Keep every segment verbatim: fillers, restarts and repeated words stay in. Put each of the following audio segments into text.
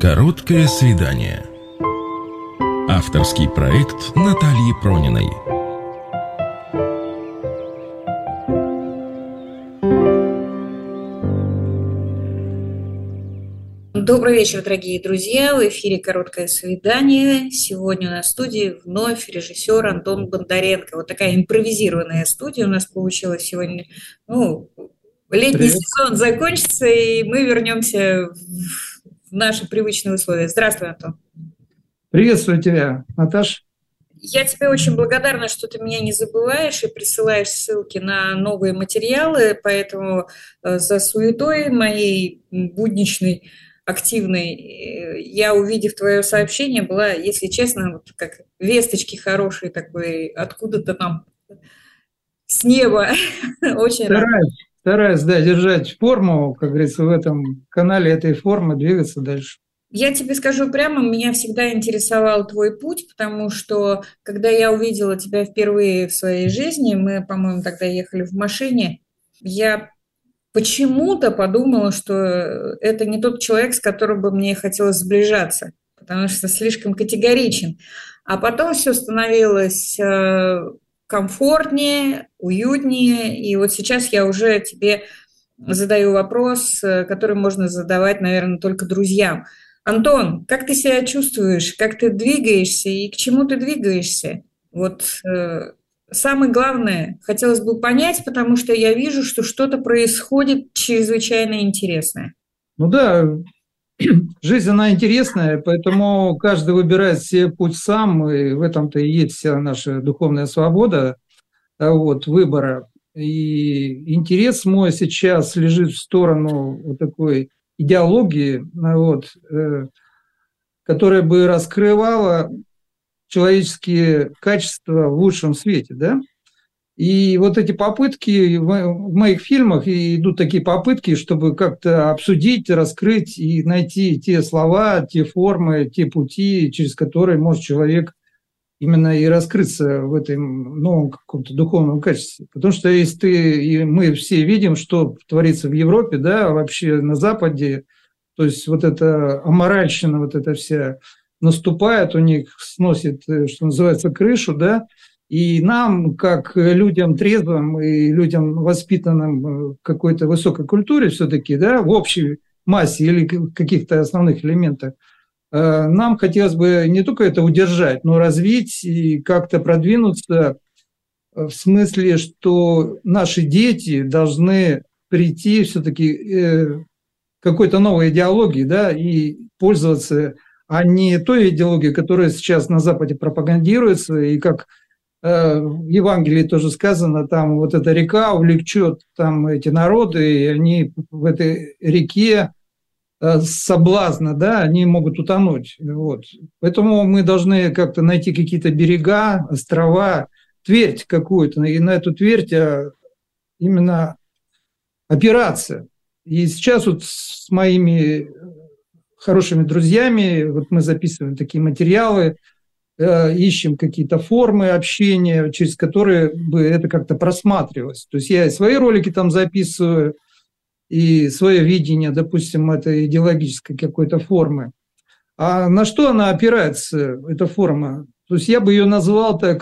Короткое свидание. Авторский проект Натальи Прониной. Добрый вечер, дорогие друзья. В эфире «Короткое свидание». Сегодня у нас в студии вновь режиссер Антон Бондаренко. Вот такая импровизированная студия у нас получилась сегодня. Ну, летний Привет. сезон закончится, и мы вернемся в наши привычные условия. Здравствуй, Антон. Приветствую тебя, Наташ. Я тебе очень благодарна, что ты меня не забываешь и присылаешь ссылки на новые материалы, поэтому за суетой моей будничной, активной, я, увидев твое сообщение, была, если честно, вот как весточки хорошие такой, откуда-то там с неба. Очень рада. Стараюсь, стараюсь, да, держать форму, как говорится, в этом канале этой формы, двигаться дальше. Я тебе скажу прямо, меня всегда интересовал твой путь, потому что, когда я увидела тебя впервые в своей жизни, мы, по-моему, тогда ехали в машине, я почему-то подумала, что это не тот человек, с которым бы мне хотелось сближаться, потому что слишком категоричен. А потом все становилось комфортнее, уютнее, и вот сейчас я уже тебе задаю вопрос, который можно задавать, наверное, только друзьям. Антон, как ты себя чувствуешь, как ты двигаешься и к чему ты двигаешься? Вот э, самое главное, хотелось бы понять, потому что я вижу, что что-то происходит чрезвычайно интересное. Ну да, жизнь, она интересная, поэтому каждый выбирает себе путь сам, и в этом-то и есть вся наша духовная свобода, вот, выбора. И интерес мой сейчас лежит в сторону вот такой идеологии, вот, э, которая бы раскрывала человеческие качества в лучшем свете, да. И вот эти попытки, в, в моих фильмах идут такие попытки, чтобы как-то обсудить, раскрыть и найти те слова, те формы, те пути, через которые может человек именно и раскрыться в этом новом каком-то духовном качестве. Потому что если ты, и мы все видим, что творится в Европе, да, вообще на Западе, то есть вот эта аморальщина, вот эта вся наступает, у них сносит, что называется, крышу, да, и нам, как людям трезвым и людям, воспитанным в какой-то высокой культуре все-таки, да, в общей массе или каких-то основных элементах, нам хотелось бы не только это удержать, но развить и как-то продвинуться в смысле, что наши дети должны прийти все-таки к какой-то новой идеологии, да, и пользоваться, а не той идеологией, которая сейчас на Западе пропагандируется, и как в Евангелии тоже сказано, там вот эта река увлечет там эти народы, и они в этой реке соблазна, да, они могут утонуть. Вот. Поэтому мы должны как-то найти какие-то берега, острова, твердь какую-то, и на эту твердь именно опираться. И сейчас вот с моими хорошими друзьями вот мы записываем такие материалы, ищем какие-то формы общения, через которые бы это как-то просматривалось. То есть я и свои ролики там записываю, и свое видение, допустим, этой идеологической какой-то формы. А на что она опирается, эта форма? То есть я бы ее назвал так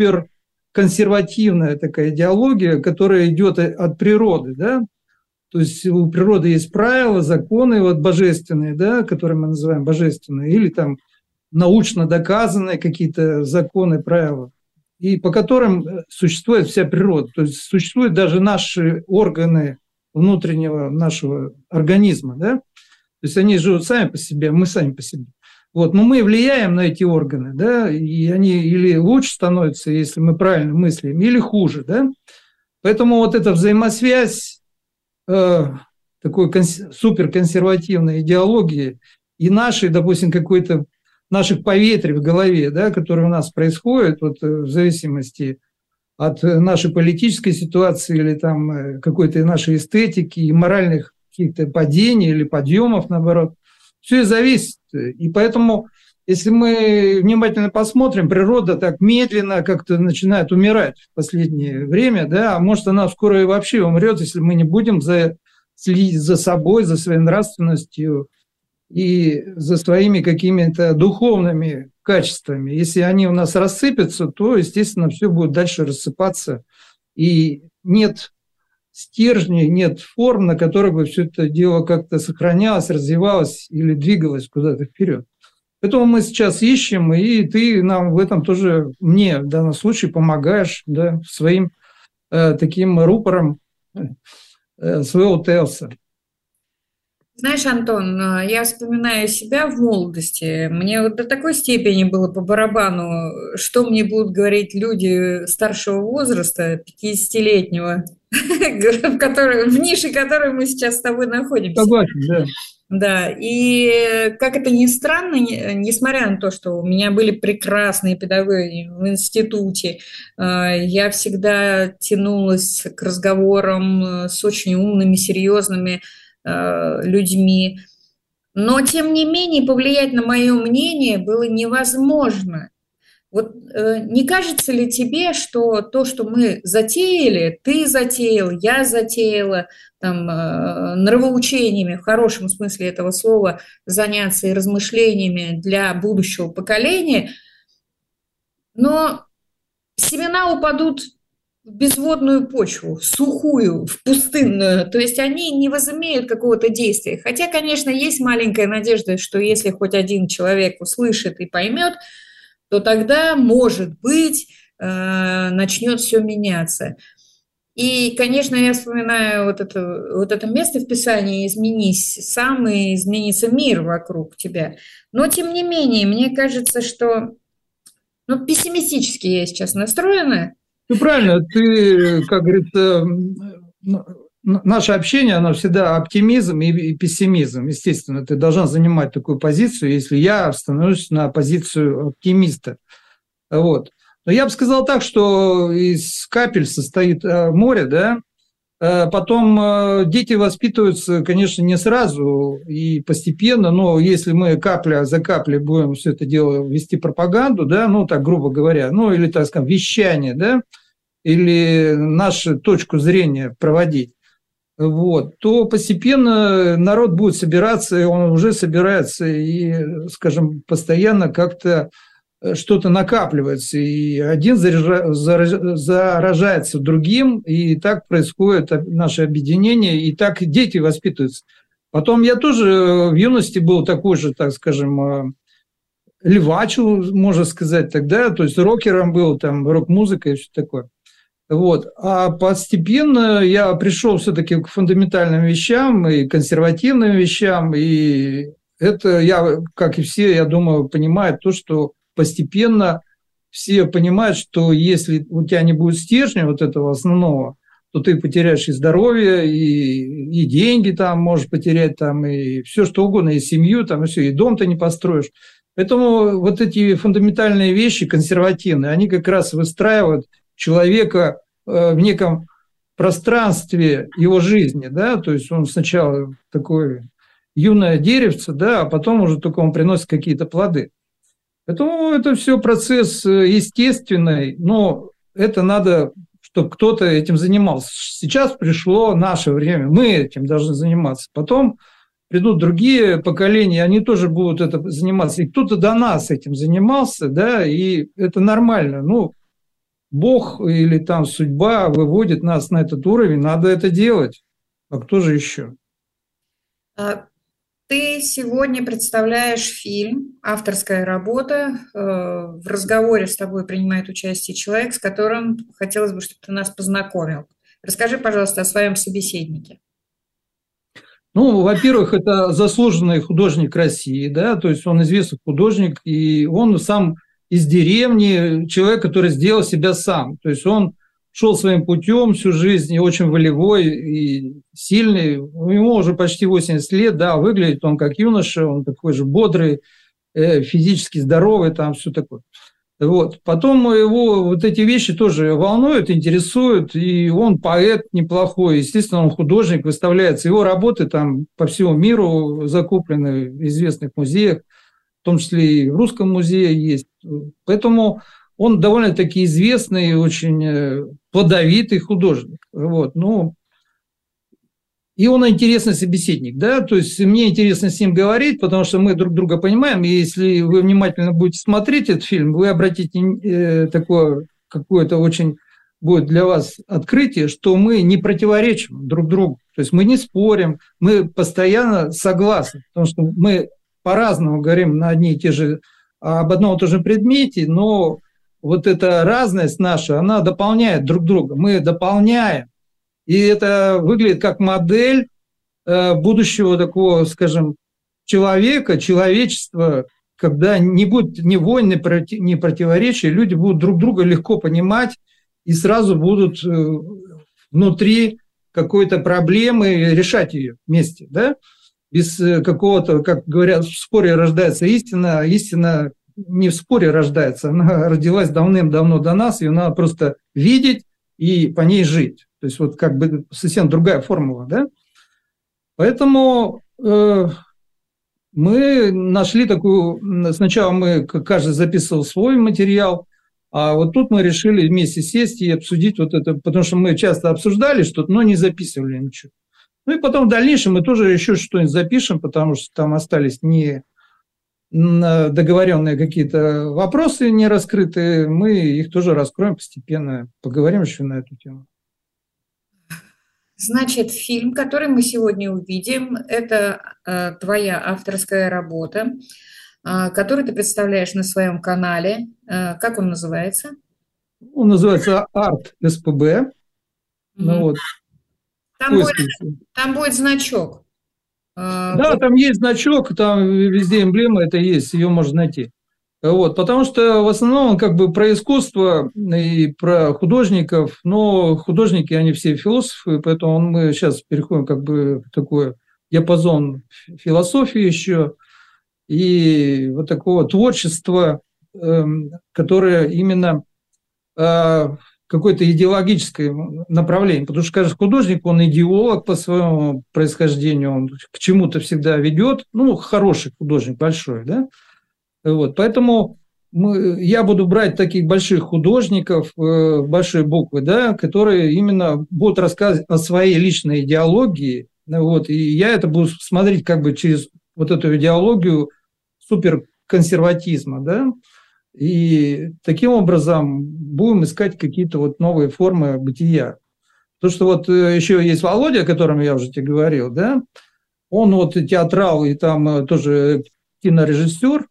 суперконсервативная такая идеология, которая идет от природы, да? То есть у природы есть правила, законы вот божественные, да, которые мы называем божественные, или там научно доказанные какие-то законы, правила, и по которым существует вся природа. То есть существуют даже наши органы внутреннего нашего организма, да, то есть они живут сами по себе, мы сами по себе. Вот, но мы влияем на эти органы, да, и они или лучше становятся, если мы правильно мыслим, или хуже, да. Поэтому вот эта взаимосвязь э, такой конс- суперконсервативной идеологии и нашей, допустим, какой-то наших поветрий в голове, да, которые у нас происходят, вот, в зависимости от нашей политической ситуации или там какой-то нашей эстетики и моральных каких-то падений или подъемов, наоборот. Все и зависит. И поэтому, если мы внимательно посмотрим, природа так медленно как-то начинает умирать в последнее время, да, а может она скоро и вообще умрет, если мы не будем за, следить за собой, за своей нравственностью, и за своими какими-то духовными качествами. Если они у нас рассыпятся, то, естественно, все будет дальше рассыпаться. И нет стержней, нет форм, на которых бы все это дело как-то сохранялось, развивалось или двигалось куда-то вперед. Поэтому мы сейчас ищем, и ты нам в этом тоже, мне в данном случае, помогаешь, да, своим э, таким рупором э, своего Телса. Знаешь, Антон, я вспоминаю себя в молодости. Мне вот до такой степени было по барабану, что мне будут говорить люди старшего возраста, пятидесятилетнего, в которой, в нише которой мы сейчас с тобой находимся. Согласен, да. Да, и как это ни странно, несмотря на то, что у меня были прекрасные педагоги в институте, я всегда тянулась к разговорам с очень умными, серьезными людьми. Но, тем не менее, повлиять на мое мнение было невозможно. Вот э, не кажется ли тебе, что то, что мы затеяли, ты затеял, я затеяла, там, э, нравоучениями, в хорошем смысле этого слова, заняться и размышлениями для будущего поколения, но семена упадут в безводную почву, в сухую, в пустынную, то есть они не возымеют какого-то действия. Хотя, конечно, есть маленькая надежда, что если хоть один человек услышит и поймет, то тогда, может быть, начнет все меняться. И, конечно, я вспоминаю вот это, вот это место в Писании «Изменись сам, и изменится мир вокруг тебя». Но, тем не менее, мне кажется, что ну, пессимистически я сейчас настроена. Ну, правильно, ты, как говорится, наше общение, оно всегда оптимизм и пессимизм. Естественно, ты должна занимать такую позицию, если я становлюсь на позицию оптимиста. Вот. Но я бы сказал так, что из капель состоит море, да, потом дети воспитываются, конечно, не сразу и постепенно, но если мы капля за каплей будем все это дело вести пропаганду, да, ну, так грубо говоря, ну, или, так скажем, вещание, да, или нашу точку зрения проводить, вот, то постепенно народ будет собираться, и он уже собирается, и, скажем, постоянно как-то что-то накапливается, и один заражается другим, и так происходит наше объединение, и так дети воспитываются. Потом я тоже в юности был такой же, так скажем, левачу, можно сказать, тогда, то есть рокером был, там, рок-музыка и все такое. Вот. А постепенно я пришел все-таки к фундаментальным вещам и консервативным вещам, и это я, как и все, я думаю, понимаю то, что постепенно все понимают, что если у тебя не будет стержня вот этого основного, то ты потеряешь и здоровье, и, и деньги там можешь потерять, там, и все что угодно, и семью, там, и все, и дом ты не построишь. Поэтому вот эти фундаментальные вещи, консервативные, они как раз выстраивают человека в неком пространстве его жизни, да, то есть он сначала такой юное деревце, да, а потом уже только он приносит какие-то плоды. Поэтому это все процесс естественный, но это надо, чтобы кто-то этим занимался. Сейчас пришло наше время, мы этим должны заниматься. Потом придут другие поколения, они тоже будут этим заниматься. И кто-то до нас этим занимался, да, и это нормально. Ну, Бог или там судьба выводит нас на этот уровень, надо это делать. А кто же еще? Ты сегодня представляешь фильм, авторская работа. В разговоре с тобой принимает участие человек, с которым хотелось бы, чтобы ты нас познакомил. Расскажи, пожалуйста, о своем собеседнике. Ну, во-первых, это заслуженный художник России, да, то есть он известный художник, и он сам из деревни, человек, который сделал себя сам. То есть он шел своим путем всю жизнь, и очень волевой и сильный. Ему уже почти восемьдесят лет, да, выглядит он как юноша, он такой же бодрый, физически здоровый, там все такое. Вот. Потом его вот эти вещи тоже волнуют, интересуют, и он поэт неплохой, естественно, он художник, выставляется. Его работы там по всему миру закуплены в известных музеях, в том числе и в Русском музее есть. Поэтому он довольно-таки известный, очень плодовитый художник. Вот. Ну, и он интересный собеседник, да, то есть мне интересно с ним говорить, потому что мы друг друга понимаем, и если вы внимательно будете смотреть этот фильм, вы обратите э, такое какое-то очень будет для вас открытие, что мы не противоречим друг другу, то есть мы не спорим, мы постоянно согласны, потому что мы по-разному говорим на одни и те же, об одном и том же предмете, но вот эта разность наша, она дополняет друг друга, мы дополняем. И это выглядит как модель э, будущего такого, скажем, человека, человечества, когда не будет ни войн, ни, проти, ни противоречий, люди будут друг друга легко понимать и сразу будут э, внутри какой-то проблемы решать ее вместе, да? Без э, какого-то, как говорят, в споре рождается истина, а истина не в споре рождается, она родилась давным-давно до нас, ее надо просто видеть и по ней жить. То есть вот как бы совсем другая формула, да? Поэтому э, мы нашли такую... Сначала мы, каждый записывал свой материал, а вот тут мы решили вместе сесть и обсудить вот это, потому что мы часто обсуждали что-то, но не записывали ничего. Ну и потом в дальнейшем мы тоже еще что-нибудь запишем, потому что там остались не договоренные какие-то вопросы не раскрытые, мы их тоже раскроем постепенно, поговорим еще на эту тему. Значит, фильм, который мы сегодня увидим, это э, твоя авторская работа, э, которую ты представляешь на своем канале. Э, как он называется? Он называется Арт СПБ. Mm-hmm. Ну, вот. Там, будет, там будет значок. Э, да, вот. Там есть значок, там везде эмблема это есть, ее можно найти. Вот, потому что в основном он как бы про искусство и про художников, но художники, они все философы, поэтому мы сейчас переходим как бы в такой диапазон философии еще и вот такого творчества, которое именно какое-то идеологическое направление, потому что каждый художник, он идеолог по своему происхождению, он к чему-то всегда ведет, ну, хороший художник, большой, да. Вот, поэтому мы, я буду брать таких больших художников, э, большие буквы, да, которые именно будут рассказывать о своей личной идеологии. Вот, и я это буду смотреть как бы через вот эту идеологию суперконсерватизма. Да, и таким образом будем искать какие-то вот новые формы бытия. То, что вот еще есть Володя, о котором я уже тебе говорил, да, он вот театрал и там тоже кинорежиссер.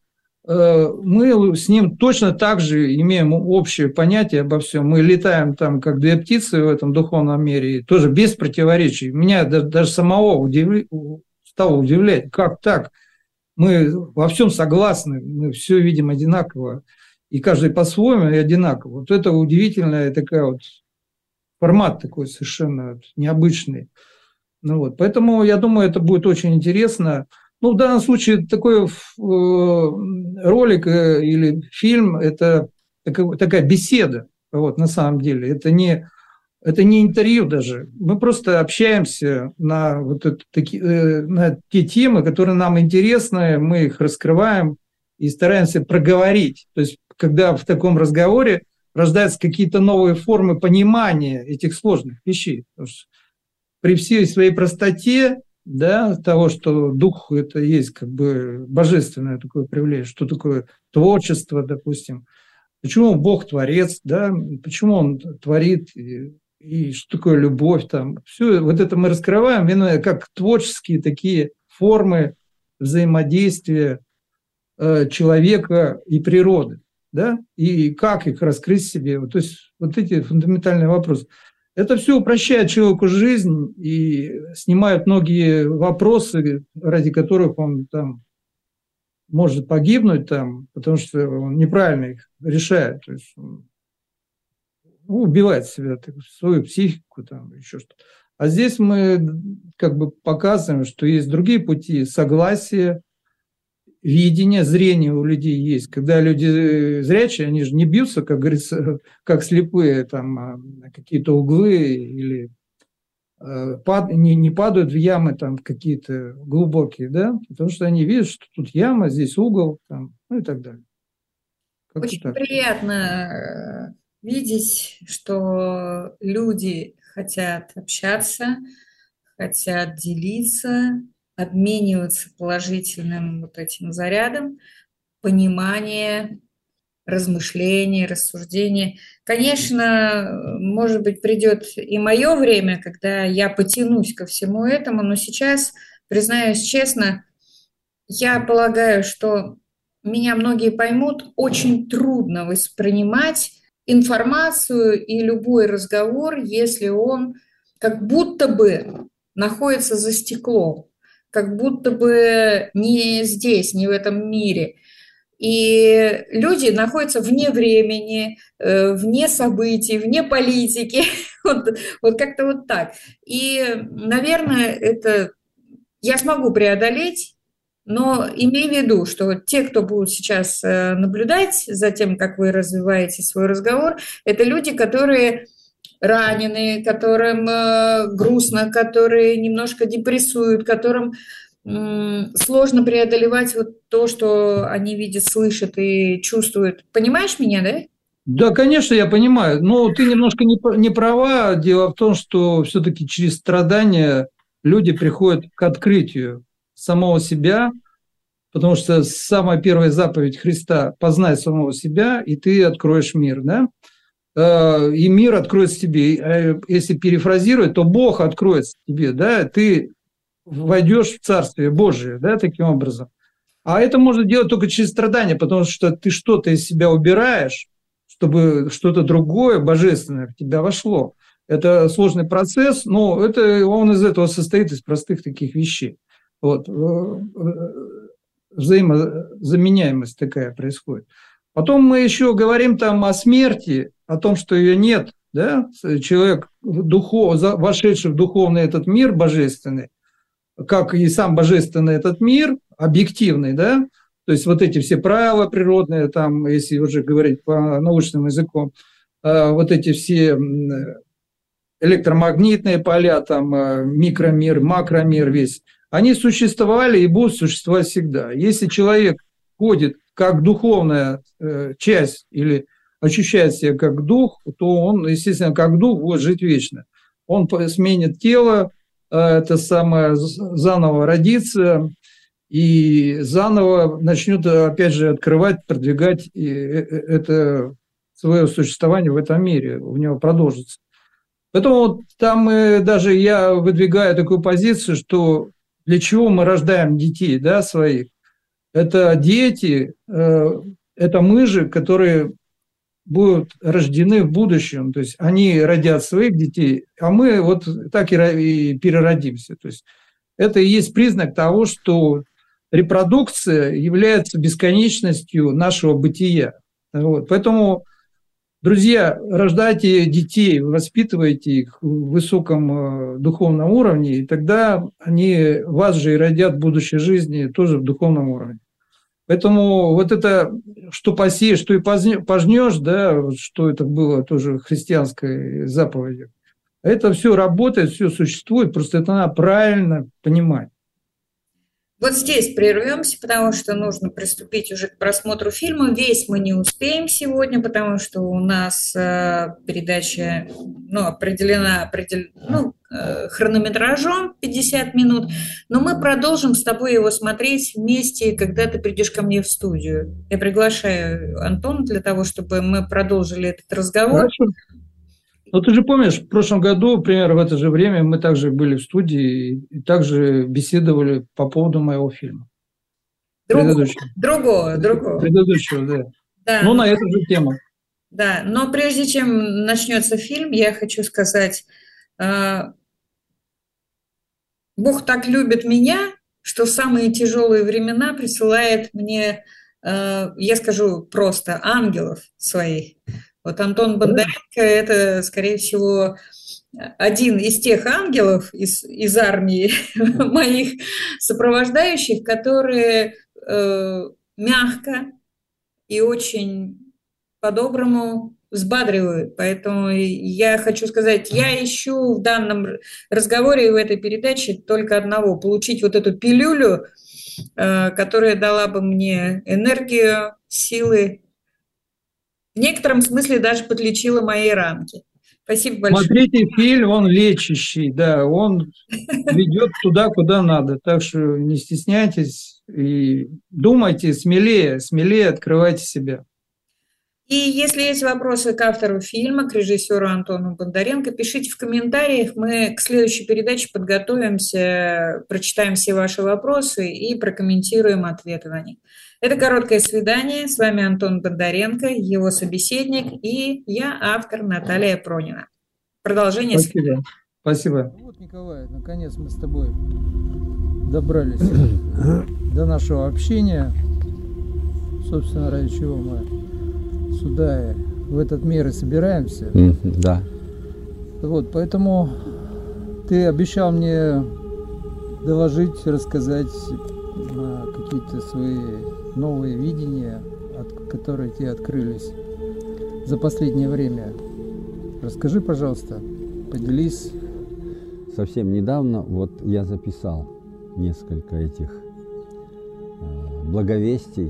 Мы с ним точно так же имеем общее понятие обо всем. Мы летаем там, как две птицы в этом духовном мире, тоже без противоречий. Меня даже, даже самого удивля... стало удивлять, как так? Мы во всем согласны, мы все видим одинаково, и каждый по-своему и одинаково. Вот это удивительная такая вот формат такой совершенно необычный. Ну вот, поэтому я думаю, это будет очень интересно. Ну, в данном случае такой ролик или фильм – это такая беседа, вот, на самом деле. Это не, это не интервью даже. Мы просто общаемся на, вот это, таки, на те темы, которые нам интересны, мы их раскрываем и стараемся проговорить. То есть, когда в таком разговоре рождаются какие-то новые формы понимания этих сложных вещей. Потому что при всей своей простоте, да, того, что дух это есть как бы божественное такое проявление, что такое творчество, допустим, почему Бог творец, да, почему Он творит, и, и что такое любовь, там, все вот это мы раскрываем именно как творческие такие формы взаимодействия э, человека и природы, да, и как их раскрыть в себе, то есть вот эти фундаментальные вопросы. Это все упрощает человеку жизнь и снимает многие вопросы, ради которых он там может погибнуть, там, потому что он неправильно их решает. То есть он убивает себя, свою психику, там, еще что-то. А здесь мы как бы показываем, что есть другие пути согласия, видение, зрение у людей есть. Когда люди зрячие, они же не бьются, как говорится, как слепые, там, какие-то углы или э, пад, не, не падают в ямы там какие-то глубокие, да, потому что они видят, что тут яма, здесь угол, там, ну и так далее. Как-то Очень так. приятно видеть, что люди хотят общаться, хотят делиться, обмениваться положительным вот этим зарядом, понимание, размышление, рассуждение. Конечно, может быть, придет и мое время, когда я потянусь ко всему этому, но сейчас, признаюсь честно, я полагаю, что меня многие поймут, очень трудно воспринимать информацию и любой разговор, если он как будто бы находится за стеклом, как будто бы не здесь, не в этом мире. И люди находятся вне времени, вне событий, вне политики, вот, вот как-то вот так. И, наверное, это я смогу преодолеть, но имей в виду, что те, кто будут сейчас наблюдать за тем, как вы развиваете свой разговор, это люди, которые ранены, которым грустно, которые немножко депрессуют, которым сложно преодолевать вот то, что они видят, слышат и чувствуют. Понимаешь меня, да? Да, конечно, я понимаю. Но ты немножко не, не права. Дело в том, что все-таки через страдания люди приходят к открытию самого себя, потому что самая первая заповедь Христа – познай самого себя, и ты откроешь мир, да? И мир откроется тебе. Если перефразировать, то Бог откроется тебе, да? Ты войдешь в Царствие Божие, да, таким образом. А это можно делать только через страдания, потому что ты что-то из себя убираешь, чтобы что-то другое, божественное, в тебя вошло. Это сложный процесс, но это, он из этого состоит, из простых таких вещей. Вот. Взаимозаменяемость такая происходит. Потом мы еще говорим там о смерти, о том, что ее нет. Да? Человек, духов, вошедший в духовный этот мир божественный, как и сам божественный этот мир, объективный, да, то есть вот эти все правила природные, там, если уже говорить по научному языку, вот эти все электромагнитные поля, там, микромир, макромир весь, они существовали и будут существовать всегда. Если человек ходит как духовная часть или ощущает себя как дух, то он, естественно, как дух будет жить вечно. Он сменит тело, это самое, заново родится и заново начнет, опять же, открывать, продвигать это свое существование в этом мире, у него продолжится. Поэтому вот там даже я выдвигаю такую позицию, что для чего мы рождаем детей, да, своих. Это дети, это мы же, которые будут рождены в будущем, то есть они родят своих детей, а мы вот так и переродимся. То есть это и есть признак того, что репродукция является бесконечностью нашего бытия. Вот. Поэтому, друзья, рождайте детей, воспитывайте их в высоком духовном уровне, и тогда они вас же и родят в будущей жизни тоже в духовном уровне. Поэтому вот это, что посеешь, что и пожнешь, да, что это было тоже христианской заповедью, это все работает, все существует, просто это надо правильно понимать. Вот здесь прервемся, потому что нужно приступить уже к просмотру фильма. Весь мы не успеем сегодня, потому что у нас э, передача ну, определена определ... ну, э, хронометражом пятьдесят минут, но мы продолжим с тобой его смотреть вместе, когда ты придешь ко мне в студию. Я приглашаю Антона для того, чтобы мы продолжили этот разговор. Хорошо. Ну, ты же помнишь, в прошлом году, примерно в это же время, мы также были в студии и также беседовали по поводу моего фильма. Другого, предыдущего. Другого, другого. Предыдущего, да. да. Ну, на эту же тему. Да, но прежде чем начнется фильм, я хочу сказать, э, Бог так любит меня, что в самые тяжелые времена присылает мне, э, я скажу просто, ангелов своих. Вот Антон Бондаренко – это, скорее всего, один из тех ангелов из, из армии моих сопровождающих, которые э, мягко и очень по-доброму взбадривают. Поэтому я хочу сказать, я ищу в данном разговоре и в этой передаче только одного – получить вот эту пилюлю, э, которая дала бы мне энергию, силы, в некотором смысле даже подлечила мои ранки. Спасибо большое. Смотрите фильм, он лечащий, да, он ведет туда, куда надо. Так что не стесняйтесь и думайте смелее, смелее открывайте себя. И если есть вопросы к автору фильма, к режиссеру Антону Бондаренко, пишите в комментариях. Мы к следующей передаче подготовимся, прочитаем все ваши вопросы и прокомментируем ответы на них. Это «Короткое свидание». С вами Антон Бондаренко, его собеседник, и я, автор Наталья Пронина. Продолжение. Спасибо. Спасибо. Вот, Николай, наконец мы с тобой добрались до нашего общения. Собственно, ради чего мы сюда, в этот мир и собираемся. Mm, да. Вот, поэтому ты обещал мне доложить, рассказать какие-то свои новые видения, которые тебе открылись за последнее время. Расскажи, пожалуйста, поделись. Совсем недавно вот я записал несколько этих э, благовестий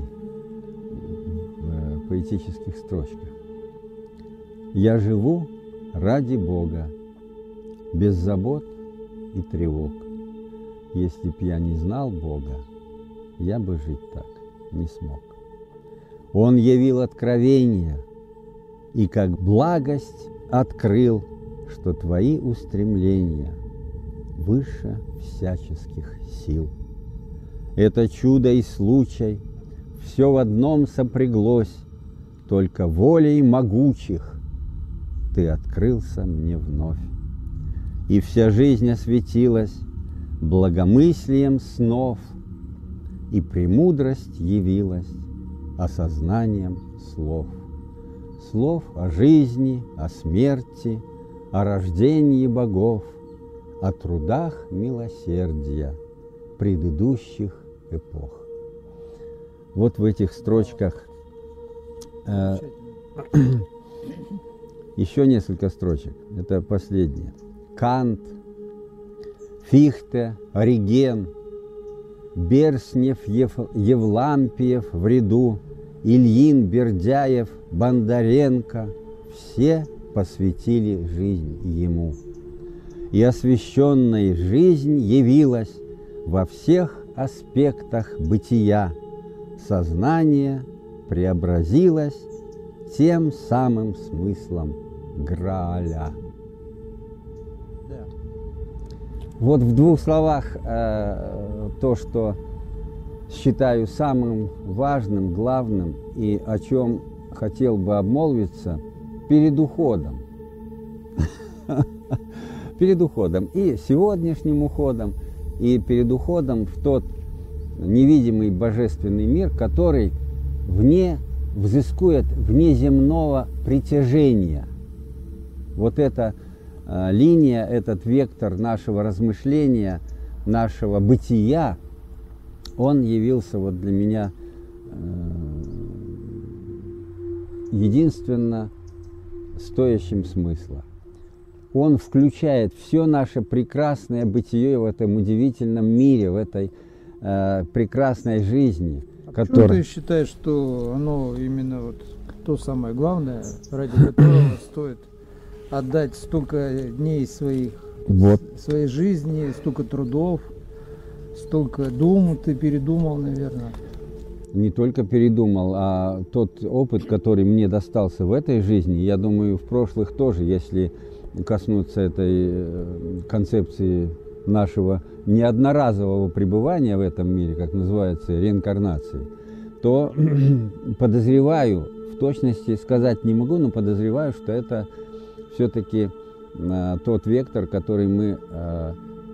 в поэтических строчках. Я живу ради Бога, без забот и тревог. Если б я не знал Бога, я бы жить так не смог. Он явил откровение и как благость открыл, что твои устремления выше всяческих сил. Это чудо и случай, все в одном сопряглось, только волей могучих ты открылся мне вновь. И вся жизнь осветилась благомыслием снов, и премудрость явилась осознанием слов. Слов о жизни, о смерти, о рождении богов, о трудах милосердия предыдущих эпох. Вот в этих строчках э, еще несколько строчек. Это последнее. Кант, Фихте, Ориген, Берснев, Ев, Евлампиев в ряду, Ильин, Бердяев, Бондаренко – все посвятили жизнь ему. И освященная жизнь явилась во всех аспектах бытия. Сознание преобразилось тем самым смыслом Грааля. Да. Вот в двух словах э, то, что считаю самым важным, главным и о чем хотел бы обмолвиться перед уходом. Перед уходом. И сегодняшним уходом, и перед уходом в тот невидимый божественный мир, который вне, взыскует внеземного притяжения. Вот эта э, линия, этот вектор нашего размышления, нашего бытия, он явился вот для меня э, единственно стоящим смысла. Он включает все наше прекрасное бытие в этом удивительном мире, в этой э, прекрасной жизни. А которая... почему ты считаешь, что оно именно вот то самое главное, ради которого стоит отдать столько дней своих, вот. своей жизни, столько трудов, столько дум ты передумал, наверное? Не только передумал, а тот опыт, который мне достался в этой жизни, я думаю, в прошлых тоже, если коснуться этой концепции нашего неодноразового пребывания в этом мире, как называется, реинкарнацией, то подозреваю, в точности сказать не могу, но подозреваю, что это все-таки э, тот вектор, который мы э,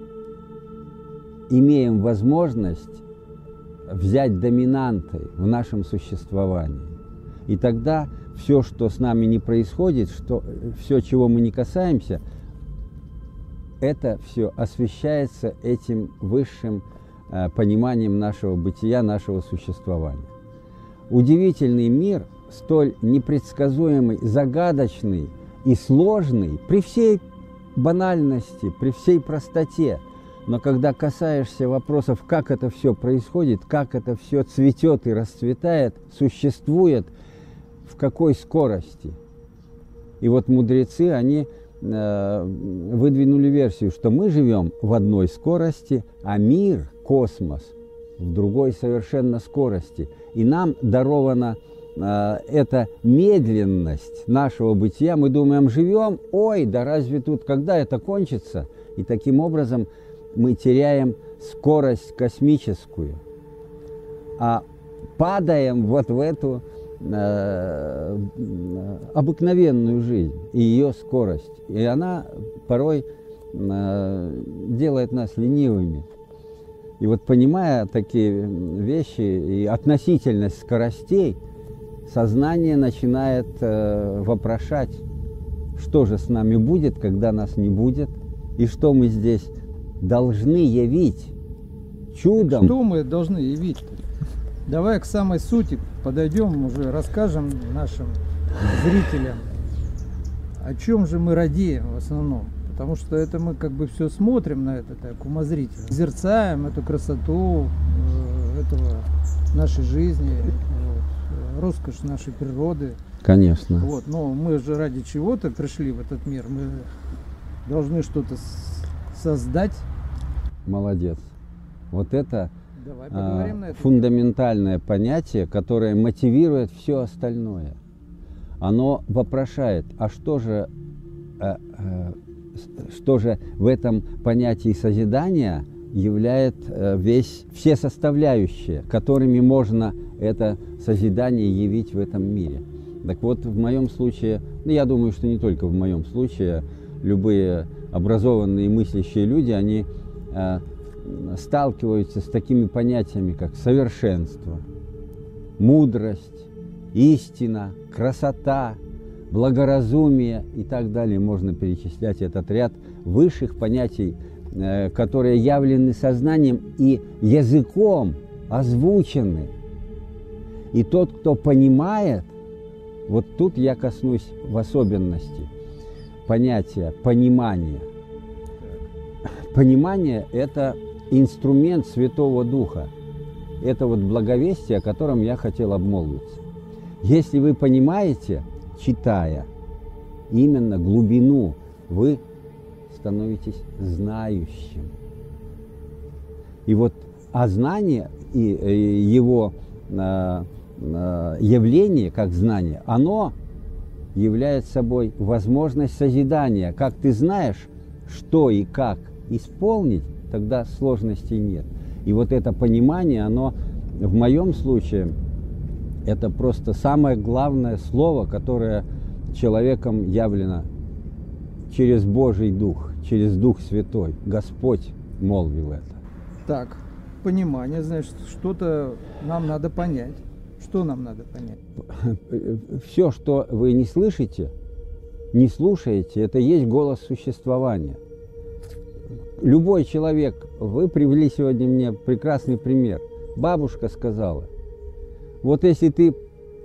имеем возможность взять доминантой в нашем существовании. И тогда все, что с нами не происходит, что, все, чего мы не касаемся, это все освещается этим высшим э, пониманием нашего бытия, нашего существования. Удивительный мир, столь непредсказуемый, загадочный и сложный, при всей банальности, при всей простоте. Но когда касаешься вопросов, как это все происходит, как это все цветет и расцветает, существует, в какой скорости. И вот мудрецы, они э, выдвинули версию, что мы живем в одной скорости, а мир, космос, в другой совершенно скорости. И нам дарована э, эта медленность нашего бытия. Мы думаем, живем, ой, да разве тут, когда это кончится? И таким образом мы теряем скорость космическую, а падаем вот в эту э, обыкновенную жизнь и ее скорость. И она порой э, делает нас ленивыми. И вот понимая такие вещи и относительность скоростей, сознание начинает э, вопрошать, что же с нами будет, когда нас не будет, и что мы здесь должны явить чудом. Что мы должны явить? Давай к самой сути подойдем, уже расскажем нашим зрителям, о чем же мы радеем в основном. Потому что это мы как бы все смотрим на это так умозрительно, созерцаем эту красоту э, этого нашей жизни, вот, роскошь нашей природы. Конечно. Вот, но мы же ради чего-то пришли в этот мир. Мы должны что-то создать. Молодец. Вот это, Давай поговорим а, на это. фундаментальное понятие, которое мотивирует все остальное. Оно вопрошает, а что же, а, а, что же в этом понятии созидания является весь, все составляющие, которыми можно это созидание явить в этом мире. Так вот, в моем случае, ну, я думаю, что не только в моем случае, любые образованные мыслящие люди, они э, сталкиваются с такими понятиями, как совершенство, мудрость, истина, красота, благоразумие и так далее. Можно перечислять этот ряд высших понятий, э, которые явлены сознанием и языком озвучены. И тот, кто понимает, вот тут я коснусь в особенности понятия понимания. Понимание – это инструмент Святого Духа. Это вот благовестие, о котором я хотел обмолвиться. Если вы понимаете, читая именно глубину, вы становитесь знающим. И вот а знание и, и его э, э, явление как знание, оно является собой возможность созидания. Как ты знаешь, что и как исполнить, тогда сложностей нет. И вот это понимание, оно в моем случае, это просто самое главное слово, которое человеком явлено через Божий Дух, через Дух Святой. Господь молвил это. Так, понимание, значит, что-то нам надо понять. Что нам надо понять? Все, что вы не слышите, не слушаете, это есть голос существования. Любой человек, вы привели сегодня мне прекрасный пример. Бабушка сказала, вот если ты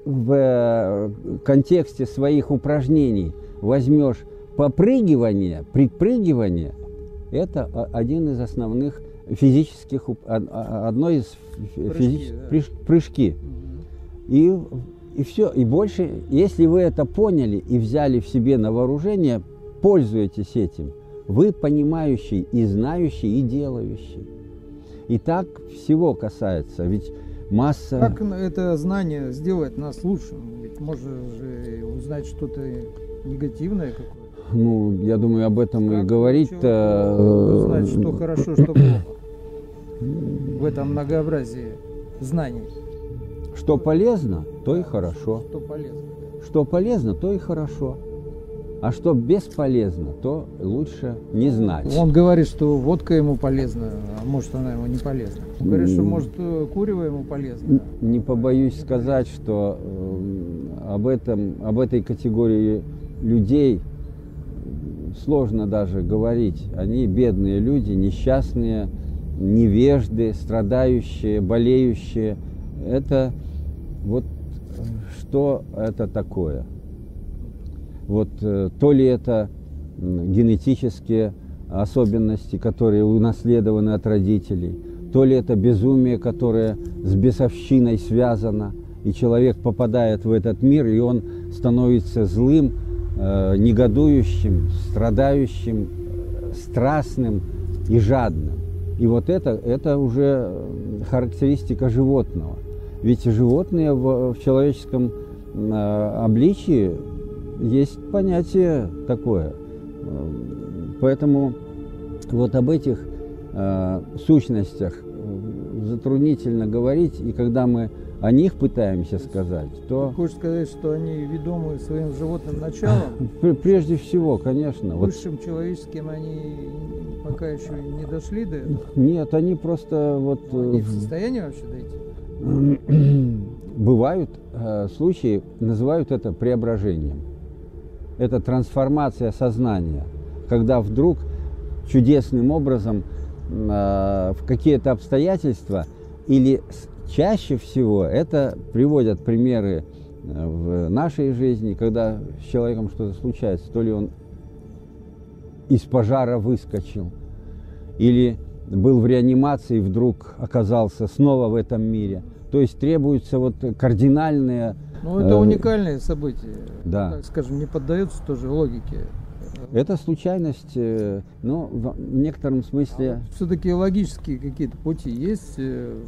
в контексте своих упражнений возьмешь попрыгивание, предпрыгивание, это один из основных физических, одно из физических прыжки. Да. прыжки. И, и все, и больше, если вы это поняли и взяли в себе на вооружение, пользуйтесь этим. Вы понимающий и знающий, и делающий. И так всего касается, ведь масса... Как это знание сделает нас лучшим? Ведь можно же узнать что-то негативное какое-то. Ну, я думаю, об этом как и говорить-то... Узнать, что хорошо, что плохо. В этом многообразии знаний. Что полезно, то да, и хорошо. Что полезно. Что полезно, то и хорошо. А что бесполезно, то лучше не знать. Он говорит, что водка ему полезна, а может она ему не полезна. Он говорит, что может курево ему полезно. Не побоюсь сказать, что об этом, об этой категории людей сложно даже говорить. Они бедные люди, несчастные, невежды, страдающие, болеющие. Это вот что это такое? Вот то ли это генетические особенности, которые унаследованы от родителей, то ли это безумие, которое с бесовщиной связано, и человек попадает в этот мир, и он становится злым э, негодующим, страдающим, страстным и жадным. И вот это, это уже характеристика животного. Ведь животные в, в человеческом э, обличии есть понятие такое. Поэтому вот об этих э, сущностях затруднительно говорить, и когда мы о них пытаемся сказать, то... Ты хочешь сказать, что они ведомы своим животным началом? Прежде всего, конечно. Высшим вот... человеческим они пока еще не дошли до этого? Нет, они просто вот... Они в состоянии вообще дойти? Бывают э, случаи, называют это преображением. Это трансформация сознания, когда вдруг чудесным образом э, в какие-то обстоятельства, или чаще всего это приводят примеры в нашей жизни, когда с человеком что-то случается, то ли он из пожара выскочил, или был в реанимации и вдруг оказался снова в этом мире. То есть требуются вот кардинальные... Ну, это уникальные события, да. Так скажем, не поддаются тоже логике. Это случайность, но в некотором смысле... А все-таки логические какие-то пути есть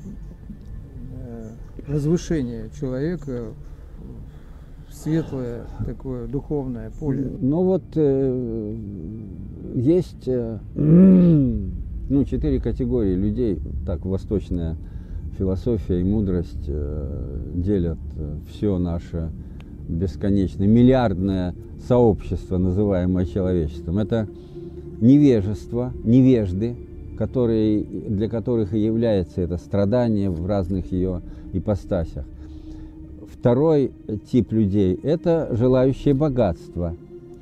возвышение человека в светлое такое духовное поле? Ну вот э, есть э, ну, четыре категории людей, так восточная философия и мудрость э, делят все наше бесконечное, миллиардное сообщество, называемое человечеством. Это невежество, невежды, которые, для которых и является это страдание в разных ее ипостасях. Второй тип людей – это желающие богатства.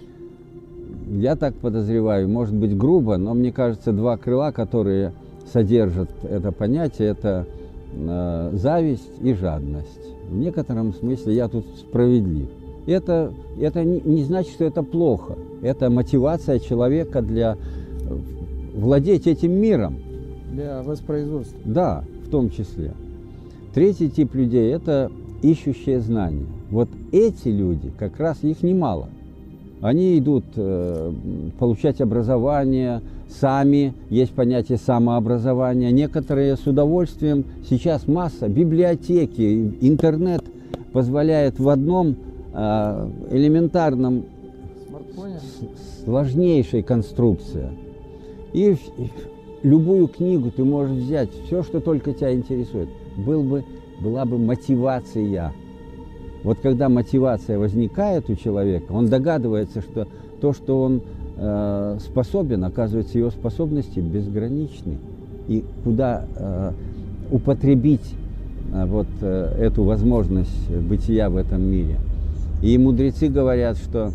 Я так подозреваю, может быть грубо, но мне кажется, два крыла, которые содержат это понятие, это э, зависть и жадность. В некотором смысле я тут справедлив. Это, это не, не значит, что это плохо. Это мотивация человека для владеть этим миром. Для воспроизводства. Да, в том числе. Третий тип людей – это ищущие знания. Вот эти люди, как раз их немало. Они идут э, получать образование сами, есть понятие самообразования. Некоторые с удовольствием, сейчас масса, библиотеки, интернет позволяет в одном э, элементарном, смартфоне, сложнейшей конструкции. И в, любую книгу ты можешь взять, все, что только тебя интересует. Был бы, была бы мотивация. Вот когда мотивация возникает у человека, он догадывается, что то, что он э, способен, оказывается, его способности безграничны. И куда э, употребить э, вот э, эту возможность бытия в этом мире. И мудрецы говорят, что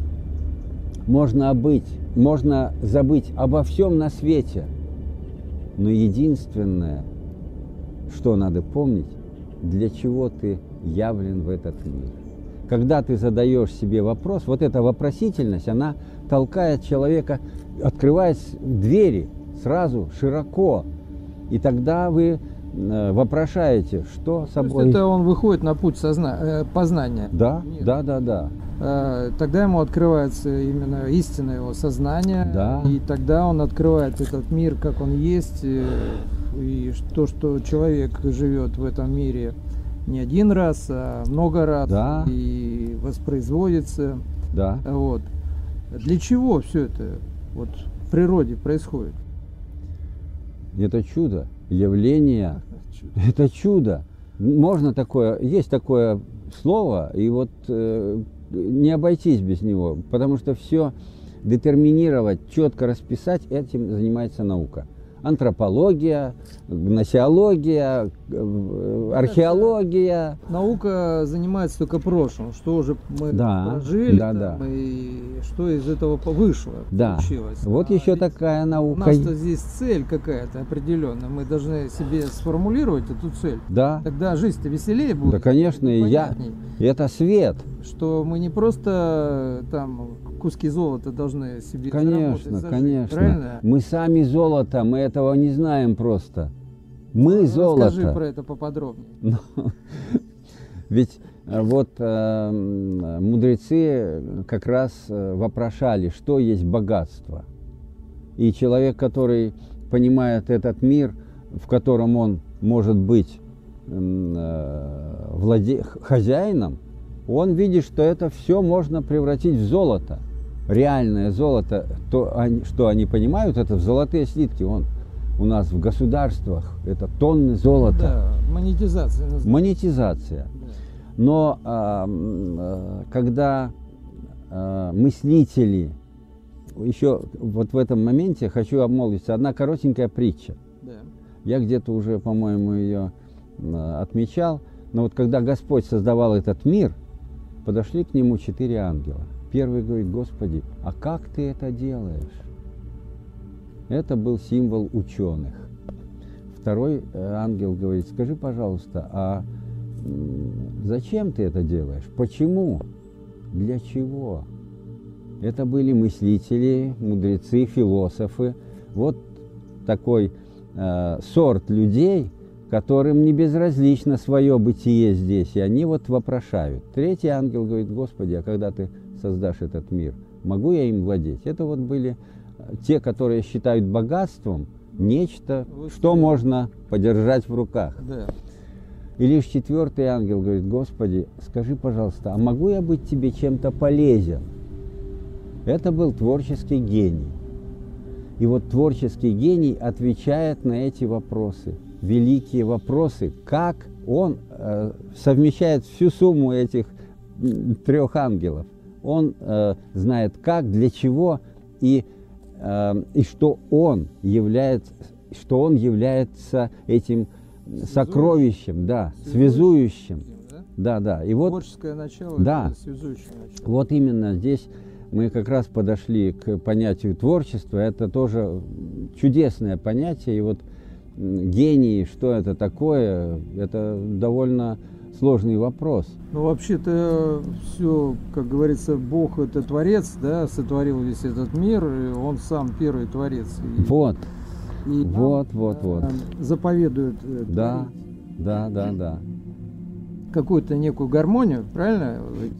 можно быть, можно забыть обо всем на свете, но единственное, что надо помнить, для чего ты явлен в этот мир. Когда ты задаешь себе вопрос, вот эта вопросительность, она толкает человека, открывает двери сразу широко, и тогда вы э, вопрошаете, что собой... То есть это он выходит на путь созна... э, познания. Да, Нет. да, да, да. Э, тогда ему открывается именно истина его сознания, Да. И тогда он открывает этот мир, как он есть, и, и то, что человек живет в этом мире не один раз, а много раз, Да. и воспроизводится. Да. Вот. Для чего все это вот в природе происходит? Это чудо, явление, это чудо. Можно такое, есть такое слово, и вот э, не обойтись без него, потому что все детерминировать, четко расписать, этим занимается наука. Антропология, гносеология, археология. Наука занимается только прошлым, что уже мы Да, прожили, да, там, да. и что из этого вышло, Да. получилось. Вот А еще ведь такая У наука. нас-то здесь цель какая-то определенная, мы должны себе сформулировать эту цель. Да, Тогда жизнь-то веселее будет. да, конечно, и я. понятней. Это свет. Что мы не просто там куски золота должны себе Конечно, заработать за конечно. жизнь, правильно? Мы сами золото, мы этого не знаем просто. Мы золото. Расскажи про это поподробнее. Ну, ведь вот э, мудрецы как раз вопрошали, что есть богатство. И человек, который понимает этот мир, в котором он может быть э, владе... хозяином, он видит, что это все можно превратить в золото. Реальное золото, то, что они понимают, это в золотые слитки. Он, у нас в государствах это тонны золота. Да, монетизация. Называется. Монетизация. Да. Но а, а, когда а, мыслители, еще вот в этом моменте хочу обмолвиться, одна коротенькая притча. Да. Я где-то уже, по-моему, ее а, отмечал. Но вот когда Господь создавал этот мир, подошли к нему четыре ангела. Первый говорит: Господи, а как ты это делаешь? Это был символ ученых. Второй ангел говорит: скажи, пожалуйста, а зачем ты это делаешь? Почему? Для чего? Это были мыслители, мудрецы, философы. Вот такой э, сорт людей, которым не безразлично свое бытие здесь. И они вот вопрошают. Третий ангел говорит: Господи, а когда ты создашь этот мир, могу я им владеть? Это вот были те, которые считают богатством нечто, вот что это можно подержать в руках. Да. И лишь четвертый ангел говорит: Господи, скажи, пожалуйста, а могу я быть тебе чем-то полезен? Это был творческий гений. И вот творческий гений отвечает на эти вопросы. Великие вопросы, как он э, совмещает всю сумму этих трех ангелов. Он э, знает как, для чего и, э, и что он является, что он является этим связующим, сокровищем, да, связующим. Да, да. И вот, творческое начало, да, это связующее начало. Вот именно здесь мы как раз подошли к понятию творчества. Это тоже чудесное понятие. И вот гений, что это такое, это довольно сложный вопрос. Ну, вообще-то все, как говорится, Бог это творец, да, сотворил весь этот мир, и он сам первый творец. И, вот, и вот, вот, вот. Заповедует да, да, да, да. какую-то некую гармонию, правильно?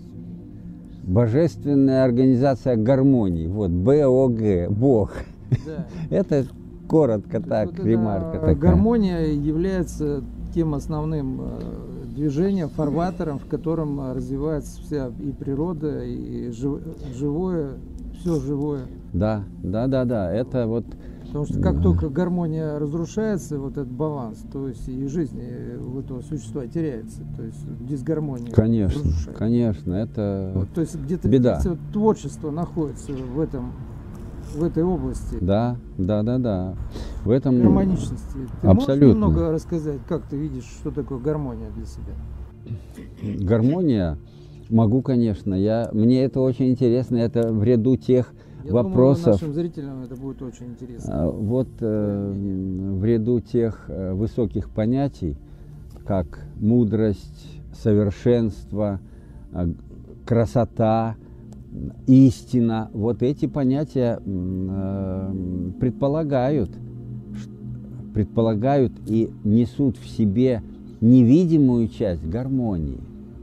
Божественная организация гармонии, вот, Б О Г, Бог. Да. Это коротко так, вот ремарка такая. Гармония является тем основным движением, фарватером, в котором развивается вся и природа, и живое, все живое. Да, да, да, да, это вот... Потому что как только гармония разрушается, вот этот баланс, то есть и жизнь у этого существа теряется, то есть дисгармония. Конечно, разрушается. Конечно, это вот, то есть где-то беда. Вот, творчество находится в этом, в этой области. Да, да, да, да. В этом гармоничности. Ты абсолютно. можешь немного рассказать, как ты видишь, что такое гармония для себя? Гармония могу, конечно. Я, мне это очень интересно. Это в ряду тех Я вопросов. думаю, нашим зрителям это будет очень интересно. Вот э, в ряду тех э, высоких понятий, как мудрость, совершенство, э, красота, истина, вот эти понятия э, предполагают, предполагают и несут в себе невидимую часть гармонии.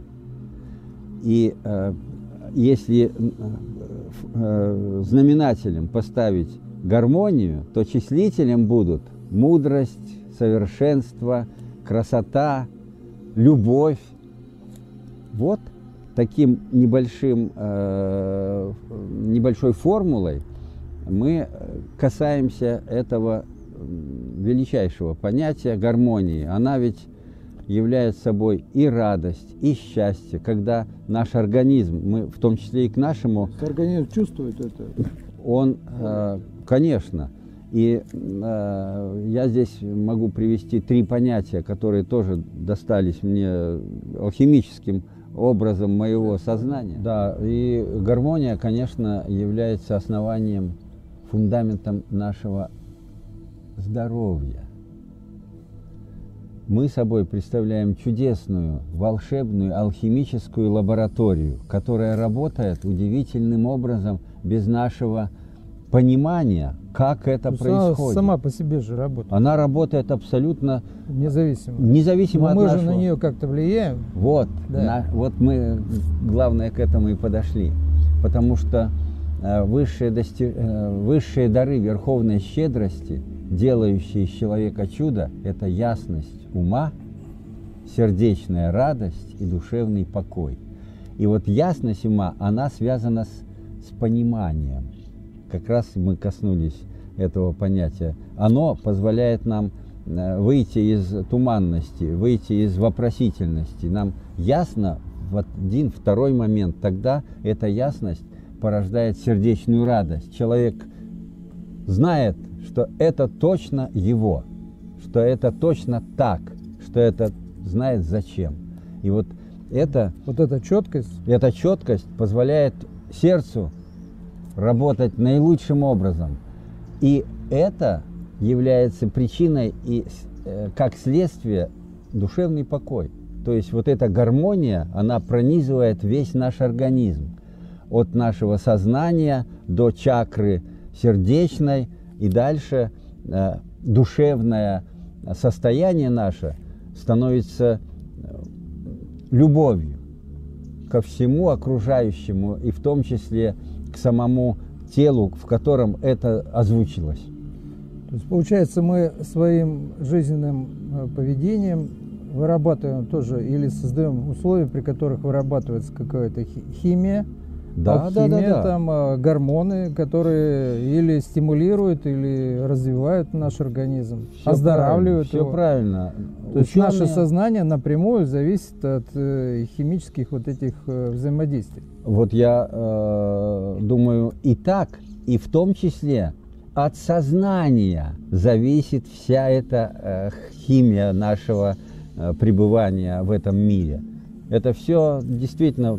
И э, если э, знаменателем поставить гармонию, то числителем будут мудрость, совершенство, красота, любовь. Вот таким небольшим, э, небольшой формулой мы касаемся этого величайшего понятия гармонии. Она ведь является собой и радость, и счастье, когда наш организм, мы в том числе и к нашему... Организм чувствует это? Он, э, конечно. И э, я здесь могу привести три понятия, которые тоже достались мне алхимическим образом моего сознания. Да, и гармония, конечно, является основанием, фундаментом нашего здоровья. Мы собой представляем чудесную, волшебную, алхимическую лабораторию, которая работает удивительным образом без нашего понимания, как это То есть происходит. Она сама по себе же работает. Она работает абсолютно Независимо. независимо Но от мы нашего. же на нее как-то влияем. Вот, Да. на- вот мы, главное, к этому и подошли. Потому что э, высшие, дости- э, высшие дары верховной щедрости, делающие из человека чудо, это ясность ума, сердечная радость и душевный покой. И вот ясность ума, она связана с, с пониманием. Как раз мы коснулись этого понятия. Оно позволяет нам э, выйти из туманности, выйти из вопросительности. Нам ясно в один, второй момент. Тогда эта ясность порождает сердечную радость. Человек знает, что это точно его, что это точно так, что это знает зачем. И вот это, Вот эта четкость. эта четкость позволяет сердцу работать наилучшим образом. И это является причиной и э, как следствие душевный покой. То есть вот эта гармония, она пронизывает весь наш организм. От нашего сознания до чакры сердечной и дальше э, душевное состояние наше становится любовью ко всему окружающему и в том числе к самому телу, в котором это озвучилось. То есть, получается, мы своим жизненным э, поведением вырабатываем тоже или создаем условия, при которых вырабатывается какая-то хи- химия, Да, да, алхимия, да, да. там э, гормоны, которые или стимулируют, или развивают наш организм, Всё оздоравливают Все его. правильно. То есть наше Ученые- сознание напрямую зависит от э, химических вот этих э, взаимодействий. Вот я э, думаю, и так, и в том числе от сознания зависит вся эта э, химия нашего э, пребывания в этом мире. Это все действительно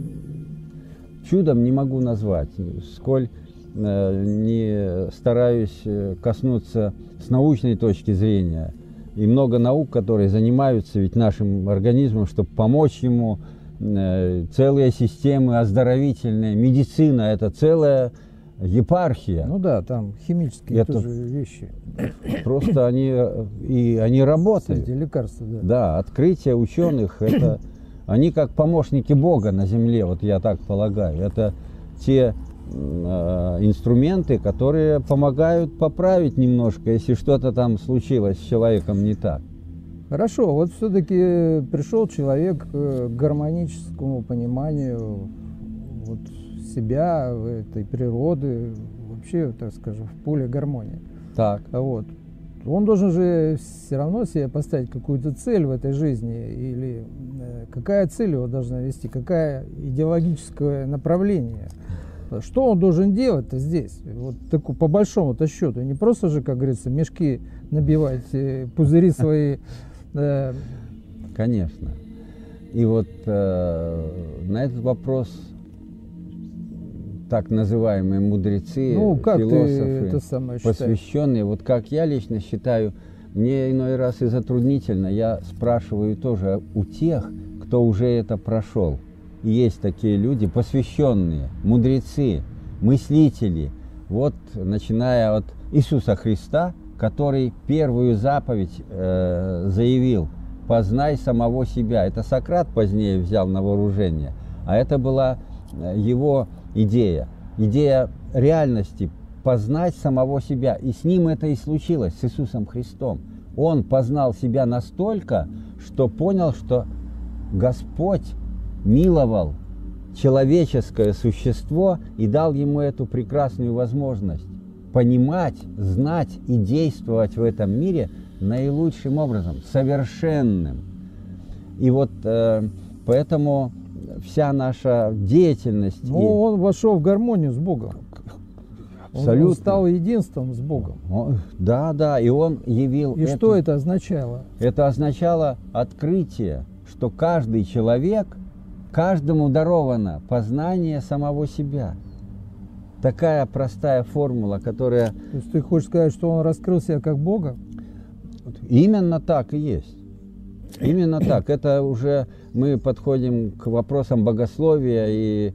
чудом не могу назвать, сколь э, не стараюсь э, коснуться с научной точки зрения. И много наук, которые занимаются ведь нашим организмом, чтобы помочь ему, э, целые системы оздоровительные, медицина – это целая епархия. Ну да, там химические Это- тоже вещи. Просто они, э, и они работают. Эти лекарства, да. Да, открытие ученых, это они как помощники Бога на земле, вот я так полагаю. Это те э, инструменты, которые помогают поправить немножко, если что-то там случилось с человеком не так. Хорошо, вот все-таки пришел человек к гармоническому пониманию вот себя, этой природы, вообще, так скажем, в поле гармонии. Так. А вот он должен же все равно себе поставить какую-то цель в этой жизни, или э, какая цель его должна вести, какое идеологическое направление. Что он должен делать-то здесь? Вот такой, по большому-то счету. Не просто же, как говорится, мешки набивать, э, пузыри свои. э, Конечно. И вот э, на этот вопрос так называемые мудрецы, Ну, как ты философы, это самое считаешь? посвященные, вот как я лично считаю, мне иной раз и затруднительно, я спрашиваю тоже у тех, кто уже это прошел. И есть такие люди, посвященные, мудрецы, мыслители, вот начиная от Иисуса Христа, который первую заповедь э, заявил: «Познай самого себя». Это Сократ позднее взял на вооружение, а это была его идея, идея реальности, познать самого себя. И с ним это и случилось, с Иисусом Христом. Он познал себя настолько, что понял, что Господь миловал человеческое существо и дал ему эту прекрасную возможность понимать, знать и действовать в этом мире наилучшим образом, совершенным. И вот э, поэтому вся наша деятельность... Ну, и- он вошел в гармонию с Богом. Он- Абсолютно. Он стал единством с Богом. Он- да, да, и он явил И что это означало? Это означало открытие, что каждый человек, каждому даровано познание самого себя. Такая простая формула, которая То есть ты хочешь сказать, что он раскрыл себя как Бога? именно так и есть. Именно так. Это уже мы подходим к вопросам богословия и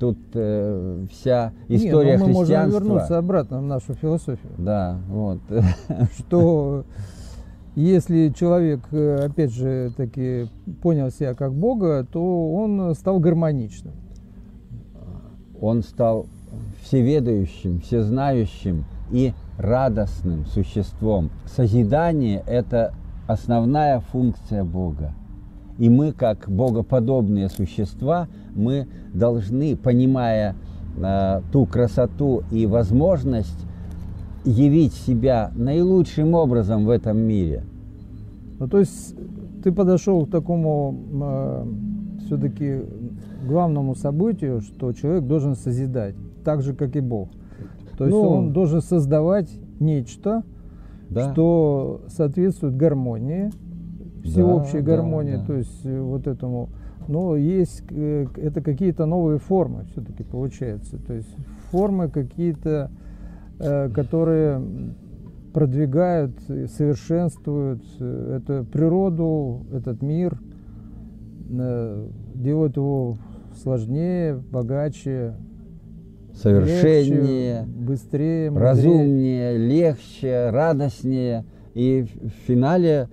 тут э, вся история Не, ну мы христианства. можем вернуться обратно в нашу философию. Да, вот. Что если человек, опять же, таки понял себя как Бога, то он стал гармоничным. Он стал всеведающим, всезнающим и радостным существом. Созидание – это основная функция Бога. И мы, как богоподобные существа, мы должны, понимая э, ту красоту и возможность, явить себя наилучшим образом в этом мире. Ну, то есть ты подошел к такому э, все-таки главному событию, что человек должен созидать, так же, как и Бог. То есть ну, он должен создавать нечто, да. что соответствует гармонии, всеобщей да, гармонии, да, да. то есть вот этому. Но есть это какие-то новые формы все-таки получается. То есть формы какие-то, которые продвигают, совершенствуют эту природу, этот мир, делают его сложнее, богаче, совершеннее, легче, быстрее, мудрее. Разумнее, легче, радостнее. И в финале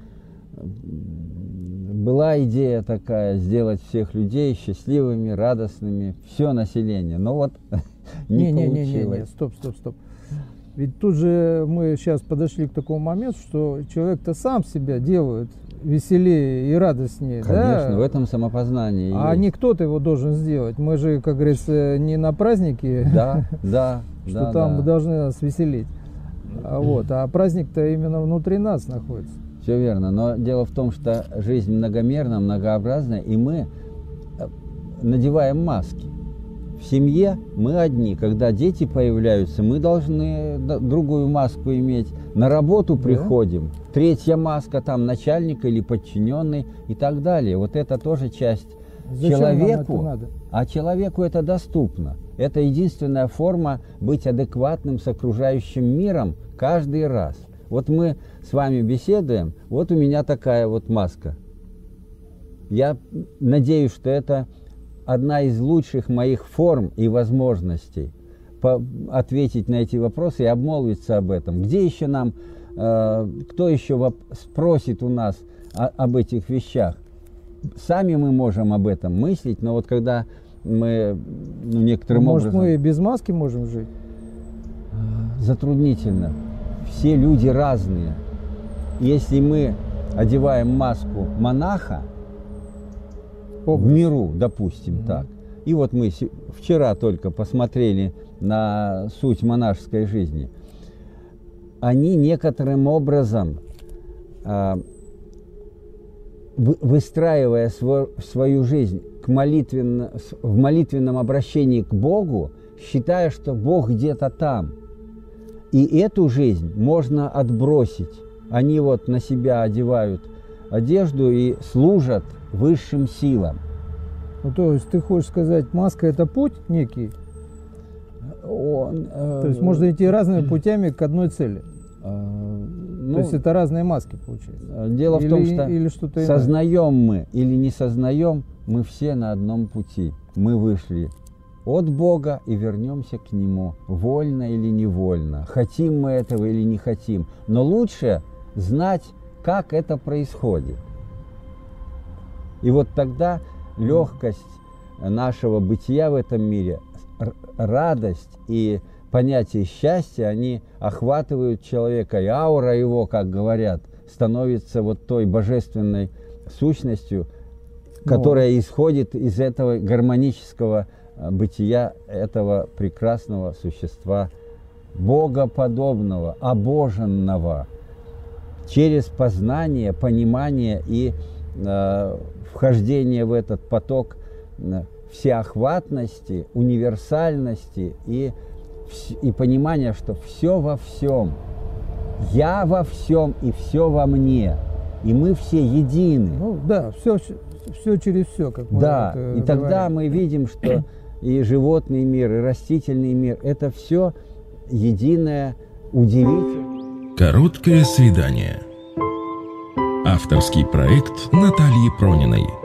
была идея такая, сделать всех людей счастливыми, радостными, все население. Но вот не, не получилось. Не, не, не, стоп, стоп, стоп. Ведь тут же мы сейчас подошли к такому моменту, что человек-то сам себя делает веселее и радостнее. Конечно, да? в этом самопознание. А есть. не кто-то его должен сделать. Мы же, как говорится, не на празднике, да, да, что да, там да. должны нас веселить. Вот. А праздник-то именно внутри нас находится. Все верно, но дело в том, что жизнь многомерна, многообразна, и мы надеваем маски. В семье мы одни, когда дети появляются, мы должны другую маску иметь. На работу приходим, да. Третья маска, там начальник или подчиненный и так далее. Вот это тоже часть. Зачем человеку, нам это надо? А человеку это доступно. Это единственная форма быть адекватным с окружающим миром каждый раз. Вот мы с вами беседуем, вот у меня такая вот маска. Я надеюсь, что это одна из лучших моих форм и возможностей по- ответить на эти вопросы и обмолвиться об этом. Где еще нам, э, кто еще воп- спросит у нас о- об этих вещах? Сами мы можем об этом мыслить, но вот когда мы ну, некоторым а может, образом... мы и без маски можем жить? Затруднительно. Все люди разные. Если мы одеваем маску монаха, в миру, допустим, mm-hmm. так. И вот мы вчера только посмотрели на суть монашеской жизни. Они некоторым образом, выстраивая свою жизнь к молитвенно, в молитвенном обращении к Богу, считая, что Бог где-то там. И эту жизнь можно отбросить. Они вот на себя одевают одежду и служат высшим силам. Ну, то есть ты хочешь сказать, маска – это путь некий? Он, э, то есть можно идти разными путями к одной цели? Э, ну, то есть это разные маски, получается? Дело или, в том, что или что-то сознаем мы или не сознаем, мы все на одном пути. Мы вышли от Бога и вернемся к Нему, вольно или невольно, хотим мы этого или не хотим. Но лучше знать, как это происходит. И вот тогда легкость нашего бытия в этом мире, радость и понятие счастья, они охватывают человека, и аура его, как говорят, становится вот той божественной сущностью, которая Но... исходит из этого гармонического бытия этого прекрасного существа, богоподобного, обоженного, через познание, понимание и э, вхождение в этот поток э, всеохватности, универсальности и, и понимание, что все во всем, я во всем и все во мне, и мы все едины. Ну да, все, все через все, как мы Да, это и тогда говорим. мы видим, что и животный мир, и растительный мир – это все единое, удивительное. Короткое свидание. Авторский проект Натальи Прониной.